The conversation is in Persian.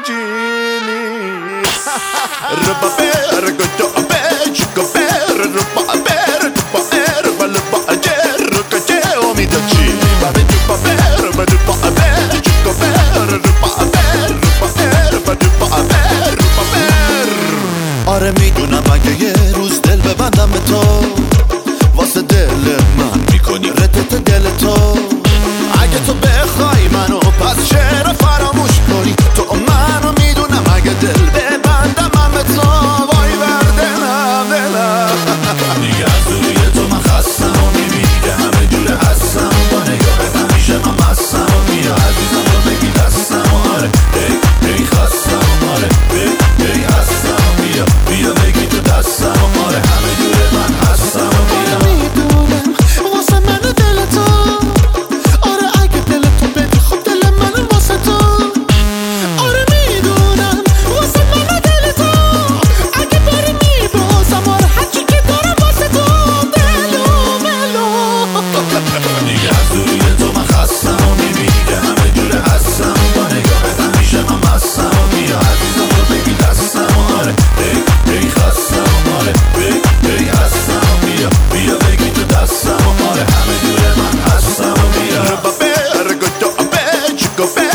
Gini Ruba per Goto per Chico per Ruba per Ruba per Ruba per Ruba per mi da Gini Vabbè Ruba per Ruba per Chico per Ruba per Ruba per Ruba per Ruba per آره میدونم اگه یه روز دل ببندم به تو واسه دل من میکنی ردت دل تو اگه تو بخوای منو پس چرا فراموش کنی تو منو میدونم اگه دل ببندم من به تو وای بر دلم دیگه از روی تو من خستم و میبینی که همه جوره هستم با نگاهت همیشه من مستم و بیا عزیزم رو بگی دستم آره هی خستم آره هی هستم بیا بگی تو دستم آره همه جوره من هستم و بیا میدونم واسه من دل تو آره اگه دل تو بدی خب دل من واسه تو آره میدونم واسه من دل تو اگه بری میبازم آره هرچی که دارم واسه تو دلو ملو دیگه از روی تو من خستم و میبینی که همه جوره هستم با نگاهت همیشه من مستم و بیا عزیزم رو بگی دستم آره هی خستم آره هی هستم بیا بگی تو دستم آره همه جوره من هستم و بیا Ruba per Goto per Chico per